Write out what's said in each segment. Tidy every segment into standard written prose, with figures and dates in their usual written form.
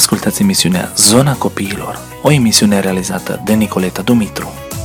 Ascultați emisiunea Zona Copiilor, o emisiune realizată de Nicoleta Dumitru.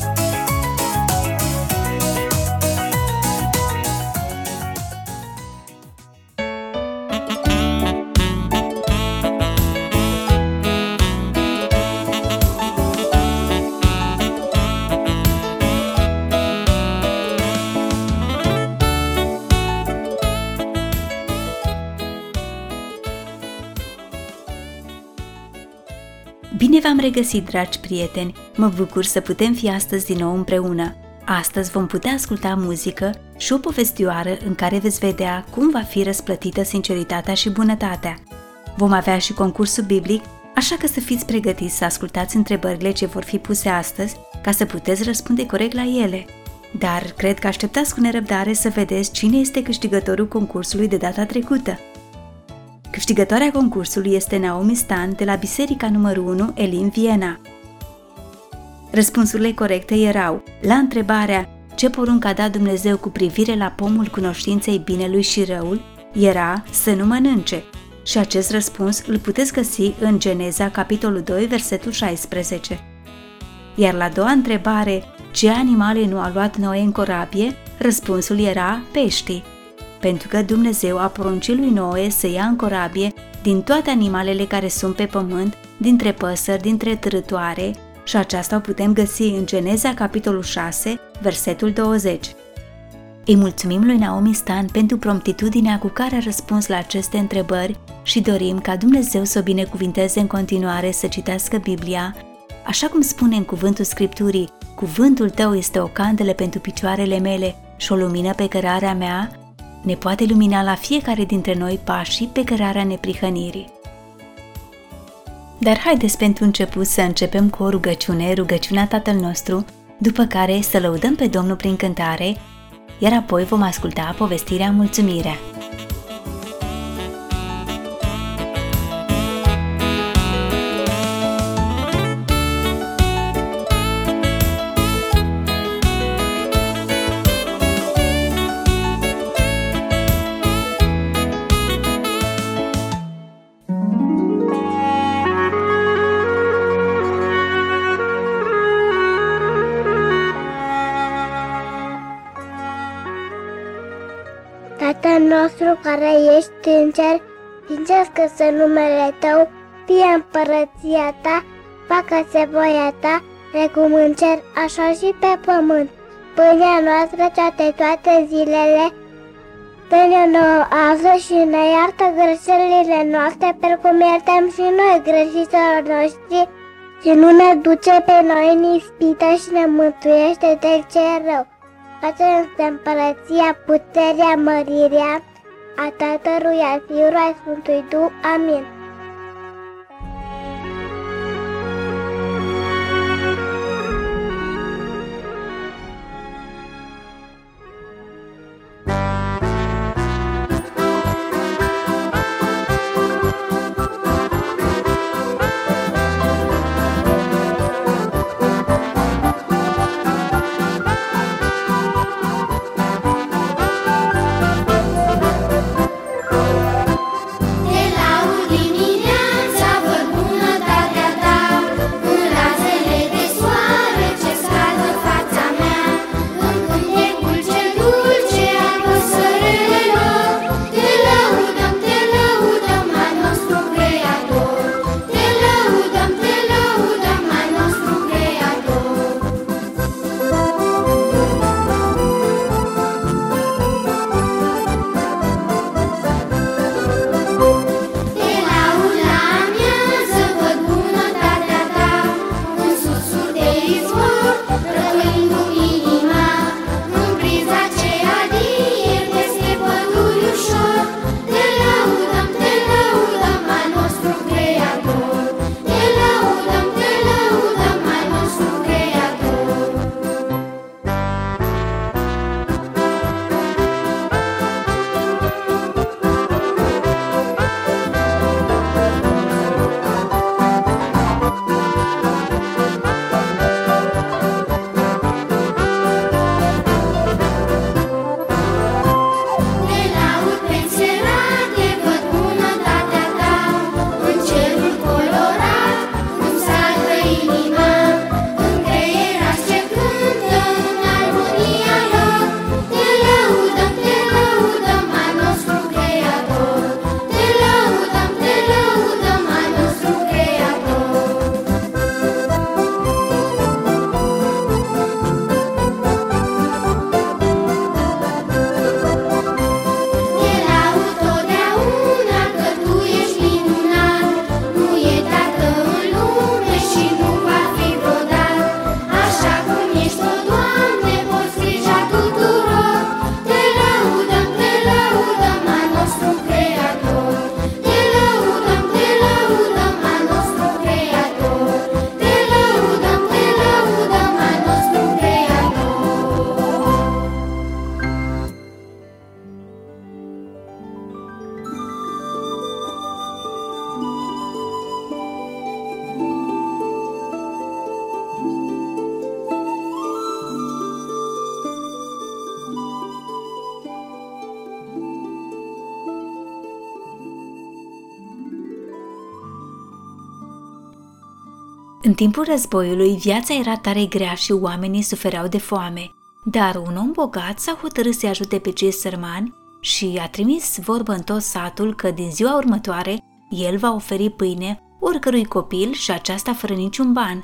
Bine v-am regăsit, dragi prieteni! Mă bucur să putem fi astăzi din nou împreună. Astăzi vom putea asculta muzică și o povestioară în care veți vedea cum va fi răsplătită sinceritatea și bunătatea. Vom avea și concursul biblic, așa că să fiți pregătiți să ascultați întrebările ce vor fi puse astăzi, ca să puteți răspunde corect la ele. Dar cred că așteptați cu nerăbdare să vedeți cine este câștigătorul concursului de data trecută. Câștigătoarea concursului este Naomi Stan de la Biserica numărul 1 Elim Viena. Răspunsurile corecte erau: la întrebarea ce porunc a dat Dumnezeu cu privire la pomul cunoștinței binelui și răul, era să nu mănânce. Și acest răspuns îl puteți găsi în Geneza, capitolul 2, versetul 16. Iar la a doua întrebare, ce animale nu a luat Noe în corabie, răspunsul era peștii. Pentru că Dumnezeu a poruncit lui Noe să ia în corabie din toate animalele care sunt pe pământ, dintre păsări, dintre târătoare, și aceasta o putem găsi în Geneza, capitolul 6, versetul 20. Îi mulțumim lui Naomi Stan pentru promptitudinea cu care a răspuns la aceste întrebări și dorim ca Dumnezeu să o binecuvinteze în continuare să citească Biblia, așa cum spune în cuvântul Scripturii: cuvântul tău este o candelă pentru picioarele mele și o lumină pe cărarea mea. Ne poate lumina la fiecare dintre noi pașii pe cărarea neprihănirii. Dar haideți pentru început să începem cu o rugăciune, rugăciunea Tatăl nostru, după care să lăudăm pe Domnul prin cântare, iar apoi vom asculta povestirea Mulțumirea. Tatăl nostru care ești în cer, sfințească-se numele Tău, fie împărăția Ta, facă-se voia Ta, precum în cer, așa și pe pământ. Pâinea noastră cea de toate zilele, dă-ne nouă azi și ne iartă greșelile noastre, precum iertăm și noi greșiților noștri, și nu ne duce pe noi în ispită și ne mântuiește de cel rău. Face-ne împărăția, puterea, mărirea a Tatălui, a Fiului, a Sfântului Duh. Amin. Te laud din În timpul războiului, viața era tare grea și oamenii sufereau de foame, dar un om bogat s-a hotărât să-i ajute pe cei sărmani și a trimis vorbă în tot satul că din ziua următoare el va oferi pâine oricărui copil și aceasta fără niciun ban.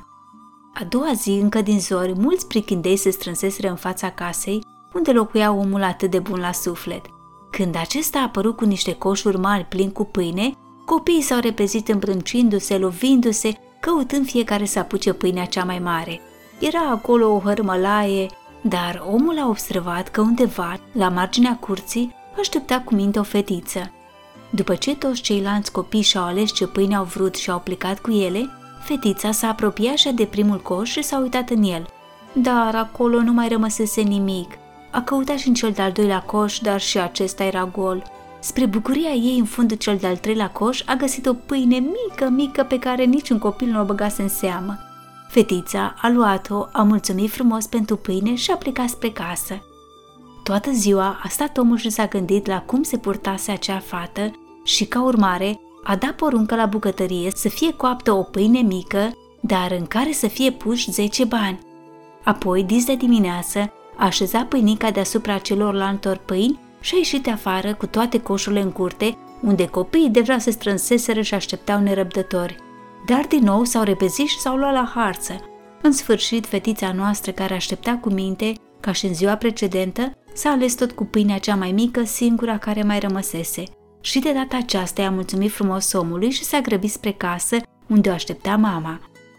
A doua zi, încă din zori, mulți prichindei se strânseseră în fața casei unde locuia omul atât de bun la suflet. Când acesta a apărut cu niște coșuri mari plini cu pâine, copiii s-au repezit îmbrâncindu-se, lovindu-se, căutând fiecare să apuce pâinea cea mai mare. Era acolo o hărmălaie, dar omul a observat că undeva, la marginea curții, aștepta cu minte o fetiță. După ce toți ceilalți copii și-au ales ce pâine au vrut și au plecat cu ele, fetița s-a apropiat și de primul coș și s-a uitat în el. Dar acolo nu mai rămăsese nimic. A căutat și în cel de-al doilea coș, dar și acesta era gol. Spre bucuria ei, în fundul cel de-al treilea coș, a găsit o pâine mică pe care niciun copil nu o băgase în seamă. Fetița a luat-o, a mulțumit frumos pentru pâine și a plecat spre casă. Toată ziua a stat omul și s-a gândit la cum se purtase acea fată și, ca urmare, a dat poruncă la bucătărie să fie coaptă o pâine mică, dar în care să fie puși 10 bani. Apoi, dis de dimineață, a așezat pâinica deasupra celorlaltor pâini și a ieșit afară cu toate coșurile în curte, unde copiii deja se strânseseră și așteptau nerăbdători. Dar din nou s-au repezit și s-au luat la harță. În sfârșit, fetița noastră, care aștepta cu minte, ca și în ziua precedentă, s-a ales tot cu pâinea cea mai mică, singura care mai rămăsese. Și de data aceasta i-a mulțumit frumos omului și s-a grăbit spre casă, unde o aștepta mama.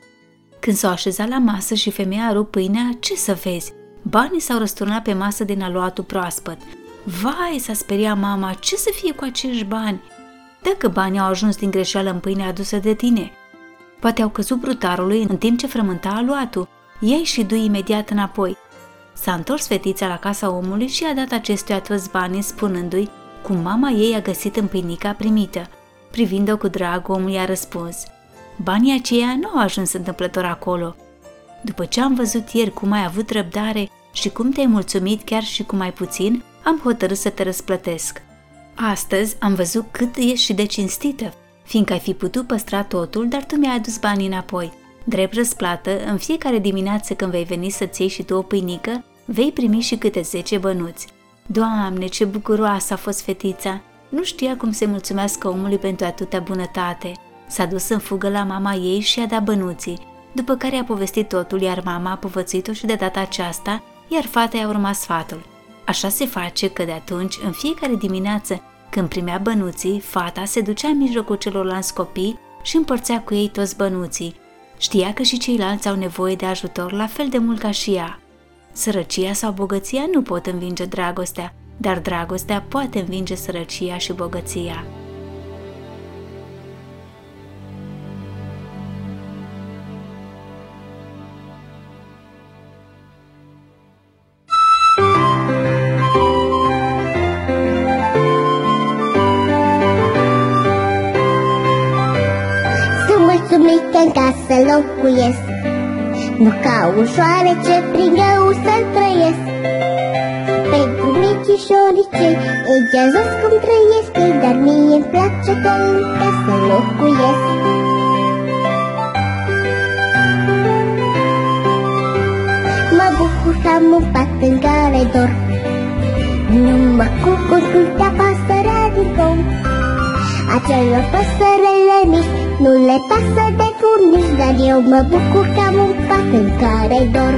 Când s-au așezat la masă și femeia a rupt pâinea, ce să vezi? Banii s-au răsturnat pe masă din aluatul proaspăt. Vai, s-a speriat mama, ce să fie cu acești bani? Dacă banii au ajuns din greșeală în pâinea adusă de tine? Poate au căzut brutarului în timp ce frământa aluatul. Ia-i și du-i imediat înapoi. S-a întors fetița la casa omului și a dat acestuia toți banii, spunându-i cum mama ei a găsit în pâinica primită. Privind-o cu drag, omul i-a răspuns: banii aceia nu au ajuns întâmplător acolo. După ce am văzut ieri cum ai avut răbdare și cum te-ai mulțumit chiar și cu mai puțin, am hotărât să te răsplătesc. Astăzi am văzut cât ești și de cinstită, fiindcă ai fi putut păstra totul, dar tu mi-ai adus banii înapoi. Drept răsplată, în fiecare dimineață când vei veni să-ți iei și tu o pâinică, vei primi și câte 10 bănuți. Doamne, ce bucuroasă a fost fetița! Nu știa cum să mulțumească omului pentru atâta bunătate. S-a dus în fugă la mama ei și i-a dat bănuții, după care a povestit totul, iar mama a povățuit-o și de data aceasta, iar fata i-a urmat sfatul. Așa se face că de atunci, în fiecare dimineață, când primea bănuții, fata se ducea în mijlocul celorlalți copii și împărțea cu ei toți bănuții. Știa că și ceilalți au nevoie de ajutor la fel de mult ca și ea. Sărăcia sau bogăția nu pot învinge dragostea, dar dragostea poate învinge sărăcia și bogăția. În casă locuiesc, nu ca ușoare ce prin greu să-l trăiesc. Pentru micișorii cei egeazos cum trăiesc ei, dar mie-mi place că în casă locuiesc. Mă bucur că am un pat în care dorm, nu mă cucur câtea pasărea din dom. Acelor păsărele mici nu le pasă de furnici, dar eu mă bucur că am un pat în care dorm.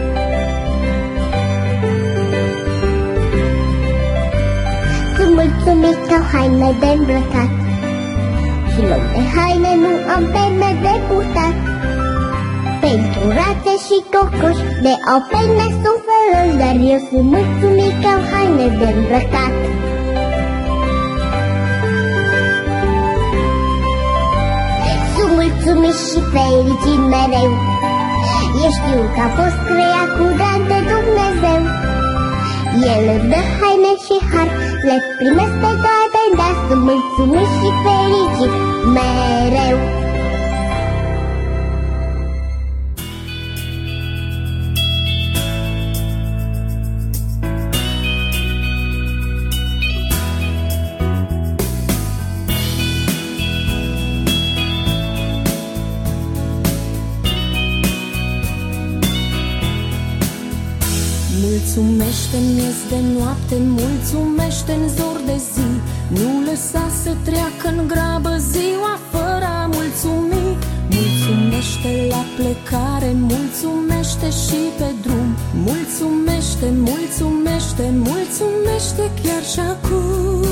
Sunt mulțumit că au haine de îmbrăcat și loc de haine nu am pene de purtat. Pentru rațe și cocoși de au pene sunt fărăși, dar eu sunt mulțumit că au haine de îmbrăcat. Mulțumit și fericit mereu, eu știu că a fost creat cu dar de Dumnezeu. El îmi dă haine și har, le primesc pe toate, dar sunt mulțumit și fericit mereu. Mulțumește-n miez de noapte, mulțumește-n zor de zi. Nu lăsa să treacă în grabă ziua fără a mulțumi. Mulțumește la plecare, mulțumește și pe drum. Mulțumește, mulțumește, mulțumește chiar și acum.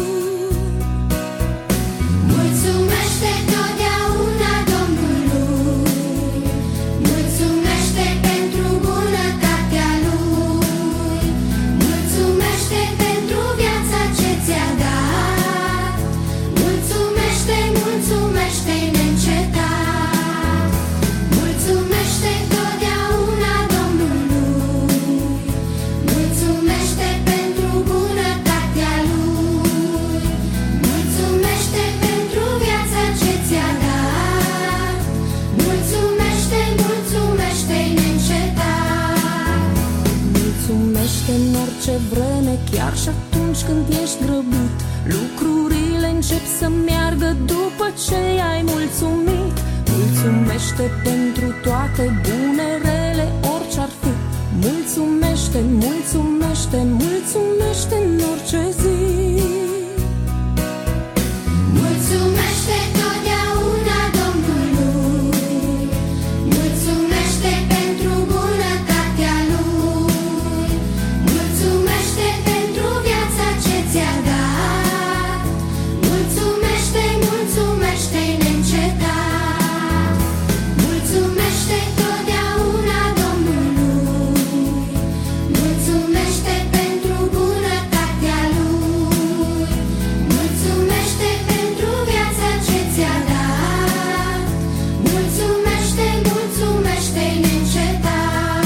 Mulțumește totdeauna Domnului, mulțumește pentru bunătatea Lui, mulțumește pentru viața ce ți-a dat, mulțumește, mulțumește neîncetat, mulțumește totdeauna Domnului, mulțumește pentru bunătatea Lui, mulțumește pentru viața ce ți-a dat, mulțumește, mulțumește neîncetat. Mulțumește în orice vreme, chiar și atunci când ești grăbit. Lucrurile încep să meargă după ce ai mulțumit. Mulțumește pentru toate bune, rele, orice ar fi. Mulțumește, mulțumește, mulțumește în orice zi. Mulțumește totdeauna Domnului, mulțumește pentru bunătatea Lui, mulțumește pentru viața ce ți-a dat, mulțumește, mulțumește neîncetat, mulțumește totdeauna Domnului, mulțumește pentru bunătatea Lui, mulțumește pentru viața ce ți-a dat, mulțumește, mulțumește neîncetat.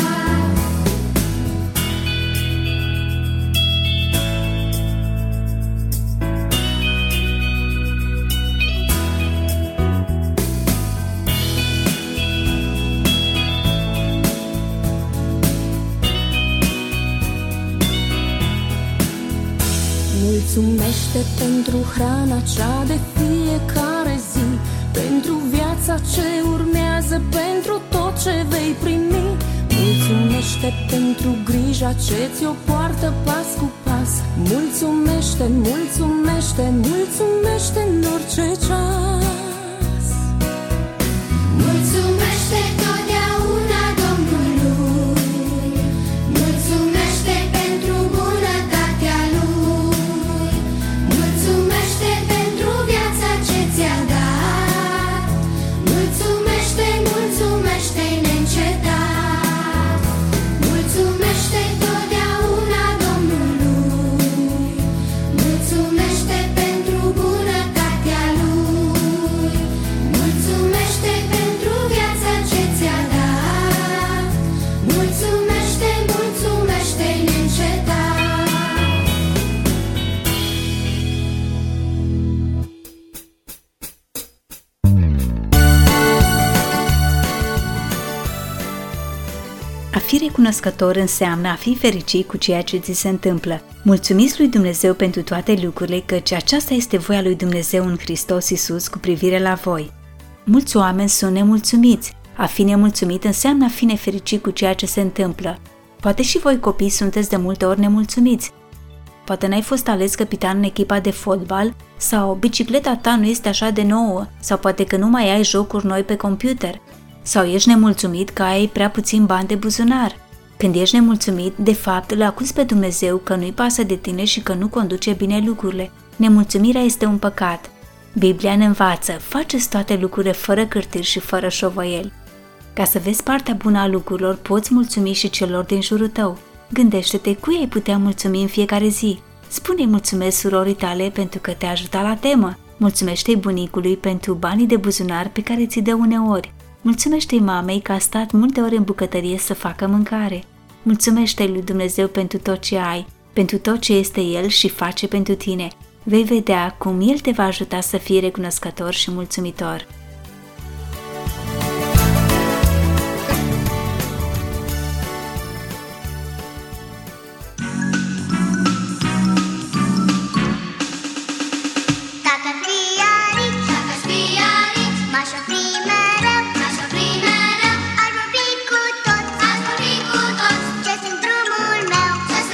Mulțumește pentru hrana cea de fiecare zi, pentru viața ce urmează, pentru tot ce vei primi. Mulțumește pentru grija ce ți-o poartă pas cu pas. Mulțumește, mulțumește, mulțumește în orice ceas. Mulțumește totdeauna Domnului, mulțumește pentru bunătatea Lui, mulțumește pentru viața ce ți-a dat, mulțumește, mulțumește neîncetat, mulțumește totdeauna Domnului, mulțumește pentru bunătatea Lui, mulțumește pentru viața ce ți-a dat, mulțumește, mulțumește neîncetat. A fi recunoscător înseamnă a fi fericit cu ceea ce ți se întâmplă. Mulțumiți lui Dumnezeu pentru toate lucrurile, căci aceasta este voia lui Dumnezeu în Hristos Iisus cu privire la voi. Mulți oameni sunt nemulțumiți. A fi nemulțumit înseamnă a fi nefericit cu ceea ce se întâmplă. Poate și voi copii sunteți de multe ori nemulțumiți. Poate n-ai fost ales capitan în echipa de fotbal, sau bicicleta ta nu este așa de nouă, sau poate că nu mai ai jocuri noi pe computer, sau ești nemulțumit că ai prea puțin bani de buzunar. Când ești nemulțumit, de fapt îl acuzi pe Dumnezeu că nu-i pasă de tine și că nu conduce bine lucrurile. Nemulțumirea este un păcat. Biblia ne învață, faceți toate lucrurile fără cârtiri și fără șovăieli. Ca să vezi partea bună a lucrurilor, poți mulțumi și celor din jurul tău. Gândește-te cui ai putea mulțumi în fiecare zi. Spune-i mulțumesc surorii tale pentru că te-a ajutat la temă. Mulțumește-i bunicului pentru banii de buzunar pe care ți-i dă uneori. Mulțumește-i mamei că a stat multe ore în bucătărie să facă mâncare. Mulțumește-i lui Dumnezeu pentru tot ce ai, pentru tot ce este El și face pentru tine. Vei vedea cum El te va ajuta să fii recunoscător și mulțumitor. Ce sunt drumul meu, ce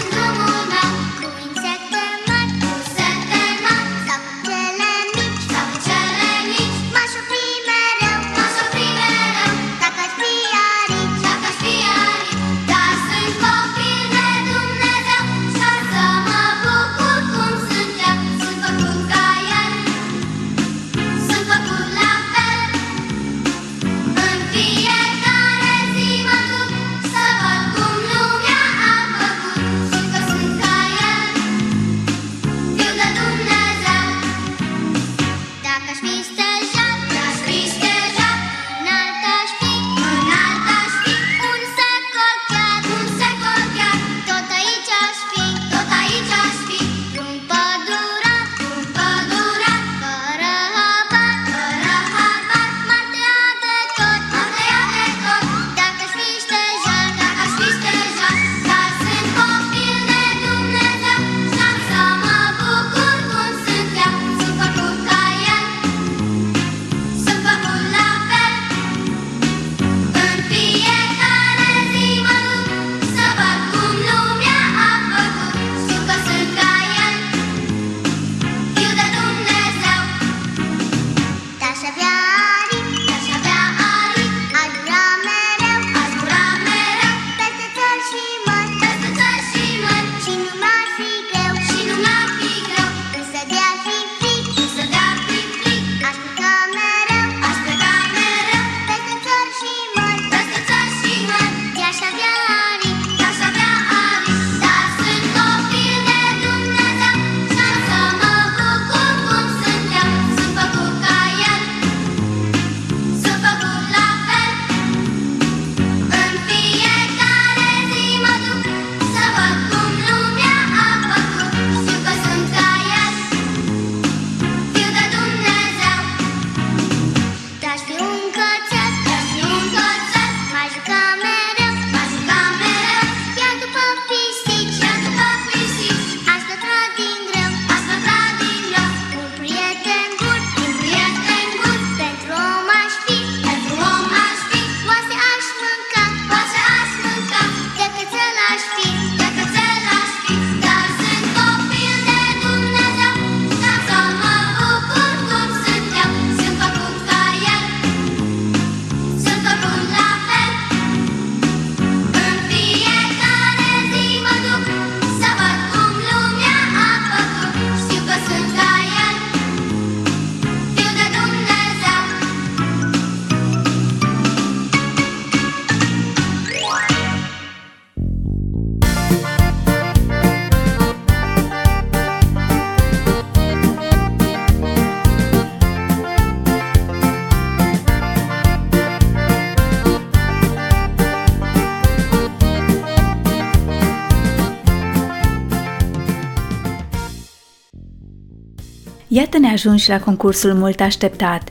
Iată ne ajungi la concursul mult așteptat.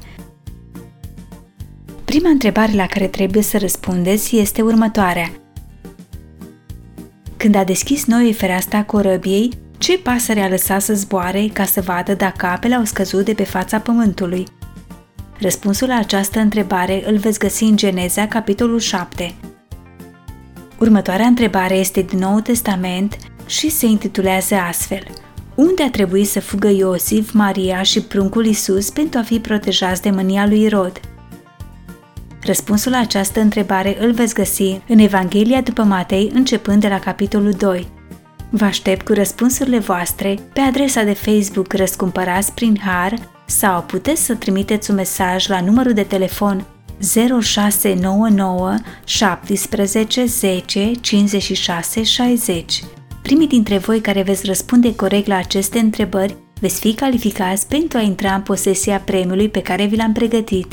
Prima întrebare la care trebuie să răspundeți este următoarea. Când a deschis Noe fereastra corăbiei, ce pasăre a lăsat să zboare ca să vadă dacă apele au scăzut de pe fața pământului? Răspunsul la această întrebare îl veți găsi în Geneza, capitolul 7. Următoarea întrebare este din Noul Testament și se intitulează astfel: unde a trebuit să fugă Iosif, Maria și pruncul Iisus pentru a fi protejați de mânia lui Irod? Răspunsul la această întrebare îl veți găsi în Evanghelia după Matei, începând de la capitolul 2. Vă aștept cu răspunsurile voastre pe adresa de Facebook Răscumpărați prin Har sau puteți să trimiteți un mesaj la numărul de telefon 0699 17 10 56 60. Primii dintre voi care veți răspunde corect la aceste întrebări veți fi calificați pentru a intra în posesia premiului pe care vi l-am pregătit.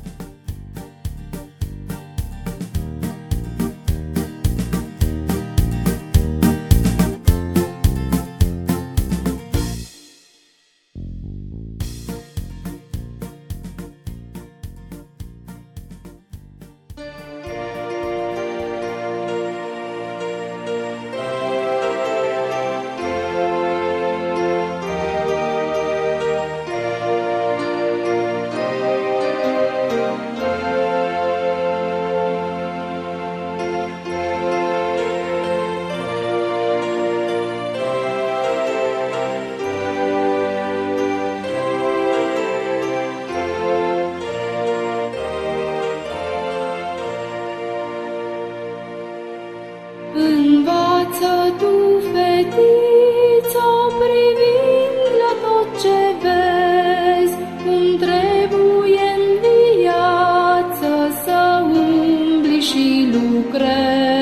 Învață tu, fetiță, privind la tot ce vezi, cum trebuie în viață să umbli și lucrezi.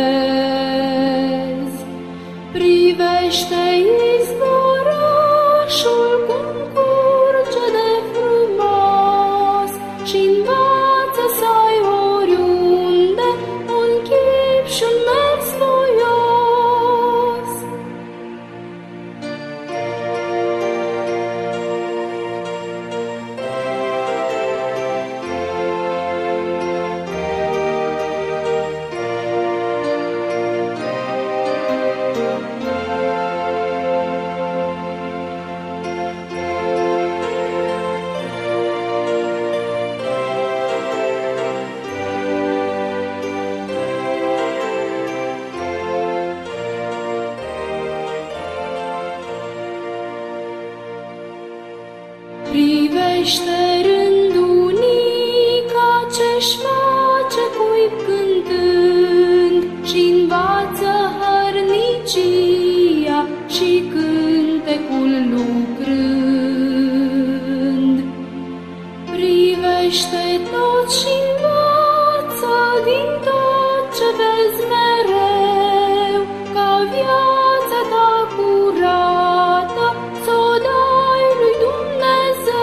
Privește izvorașul cum curge de frumos și învață să ai oriunde un chip și un mers voios. Privește rândunica ce-și face cuib cântând și învață hărnicia și cântecul lucrând. Privește tot și învață din tot ce vezi mereu, ca viața ta curată s-o dai lui Dumnezeu.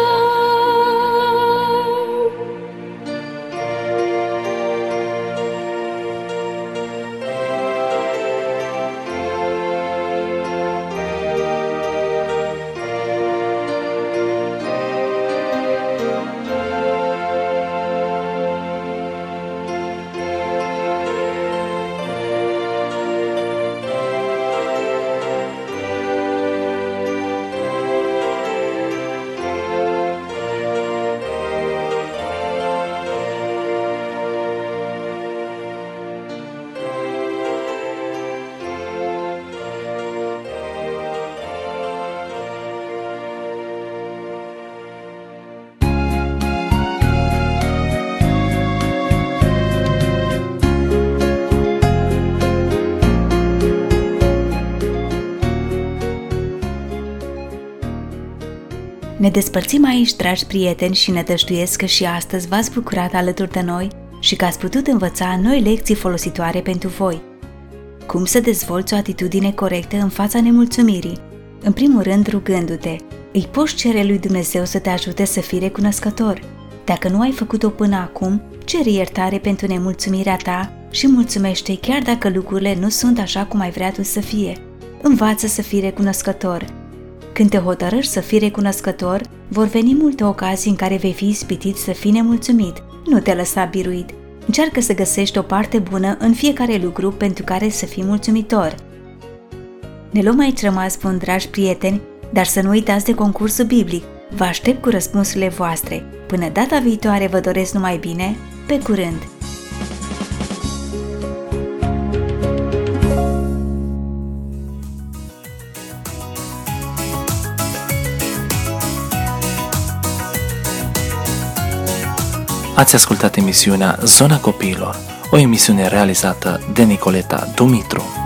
Ne despărțim aici, dragi prieteni, și ne dăjduiesc că și astăzi v-ați bucurat alături de noi și că ați putut învăța noi lecții folositoare pentru voi. Cum să dezvolți o atitudine corectă în fața nemulțumirii? În primul rând, rugându-te. Îi poți cere lui Dumnezeu să te ajute să fii recunoscător. Dacă nu ai făcut-o până acum, cere iertare pentru nemulțumirea ta și mulțumește chiar dacă lucrurile nu sunt așa cum ai vrea tu să fie. Învață să fii recunoscător. Când te hotărăști să fii recunoscător, vor veni multe ocazii în care vei fi ispitit să fii nemulțumit. Nu te lăsa biruit. Încearcă să găsești o parte bună în fiecare lucru pentru care să fii mulțumitor. Ne luăm aici rămas bun, dragi prieteni, dar să nu uitați de concursul biblic. Vă aștept cu răspunsurile voastre. Până data viitoare vă doresc numai bine. Pe curând! Ați ascultat emisiunea Zona Copiilor, o emisiune realizată de Nicoleta Dumitru.